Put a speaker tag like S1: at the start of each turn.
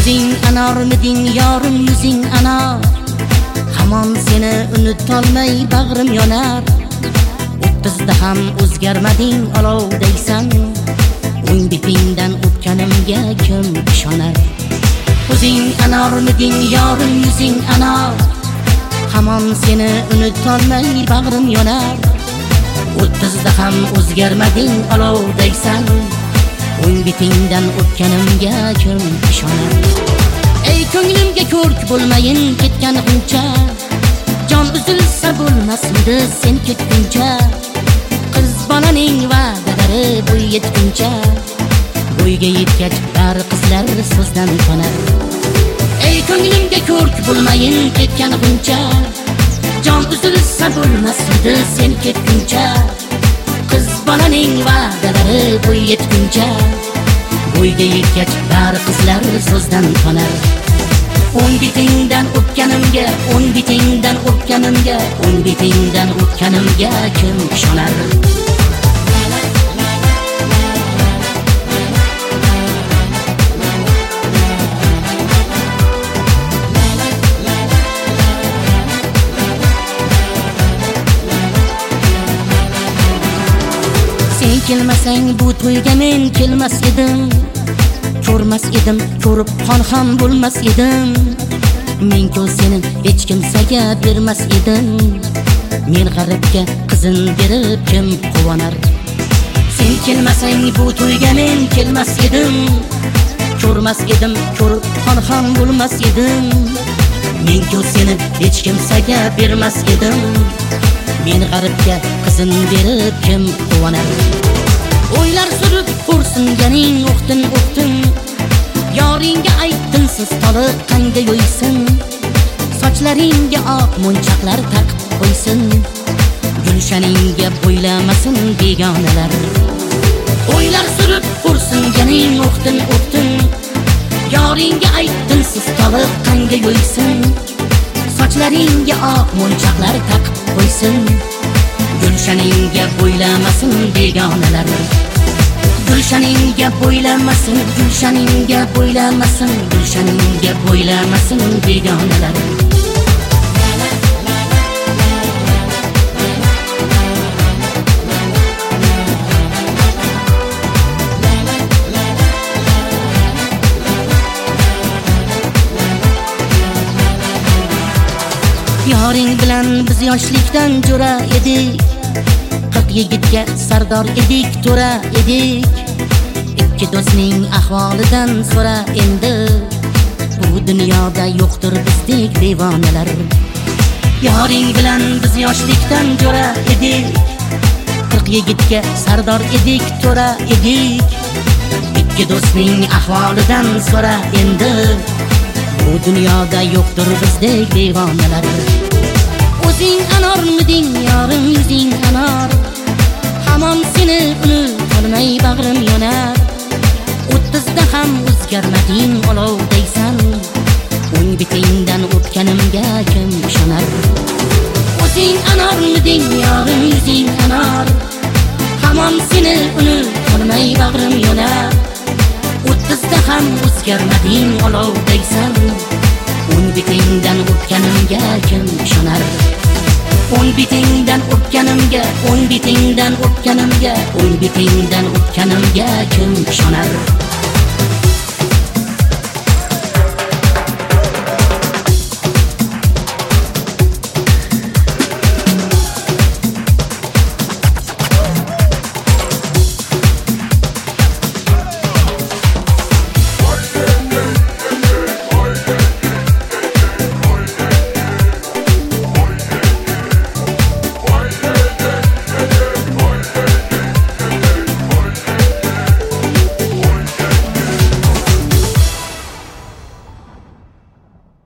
S1: O'zing anormiding yorim yuzing anor, hamon seni unutolmay bag'rim yonar. 30da ham o'zgarmading olovdaysan, o'ng betingdan o'tganimga kim ishonar? O'zing anormiding yorim yuzing anor, hamon seni unutolmay bag'rim yonar. 30da ham o'zgarmading olovdaysan, o'ng betingdan o'tganimga kim ishonar? Ey ko'nglimga ko'rk bo'lmayin ketganimcha, jon uzilsa bo'lmasmidi sen ketguncha. Qiz bolaning va'dalari bo'y yetguncha, bo'yga yetgach bari qizlar so'zdan tonar. Ey ko'nglimga ko'rk bo'lmayin ketganimcha, jon uzilsa bo'lmasmidi sen ketguncha. Qiz bolaning va'dalari bo'y yetguncha, bo'yga yetgach bari qizlar so'zdan tonar. O'ng betingdan o'tganimga, o'ng betingdan o'tganimga, o'ng betingdan o'tganimga kim ishonar? Sen kelmasang bu to'yga men kelmas edim, ko'rmas edim, ko'rib qon ham bo'lmas edim. Men-ku seni hech kimsaga bermas edim, men g'aribga qizin berib kim quvonar? Sen kelmasang bu to'yga men kelmas edim, ko'rmas edim, ko'rib qon ham bo'lmas edim. Men-ku seni hech kimsaga bermas edim, men g'aribga qizin berib kim quvonar? O'ylar surib xo'rsinganing o'qtin o'qtin, yoringga aytdim siz toliq qanga yo'ysin. Sochlaringga oq munchoqlar taqib qo'ysin, gulshaningga bo'ylamasin begonalar. O'ylar surib xo'rsinganing o'qtin o'qtin, yoringga aytdim siz toliq qanga yo'ysin. Sochlaringga oq munchoqlar taqib qo'ysin, gulshaningga bo'ylamasin begonalar. Gulshaningga bo'ylamasin, gulshaningga bo'ylamasin, gulshaningga bo'ylamasin begonalar. Yoring bilan biz yoshlikdan jo'ra edik, 40 yigitga sardor edik, to'ra edik. Ikki do'stning ahvolidan so'ra endi, bu dunyoda yo'qdir bizdek devonalar. Yoring bilan biz yoshlikdan jo'ra edik, 40 yigitga sardor edik, to'ra edik. Ikki do'stning ahvolidan so'ra endi, bu dunyoda yo'qdir bizdek devonalar. O'zing anormiding yorim yuzing anor, hamon seni unutolmay bag'rim yonar. 30da ham o'zgarmading olovdaysan, o'ng betingdan o'tganimga kim ishonar? O'zing anormiding yorim yuzing anor, hamon seni unutolmay bag'rim yonar. 30da ham o'zgarmading olovdaysan, o'ng betingdan o'tganimga kim ishonar? O'ng betingdan o'tganimga, o'ng betingdan o'tganimga, o'ng betingdan o'tganimga kim ishonar?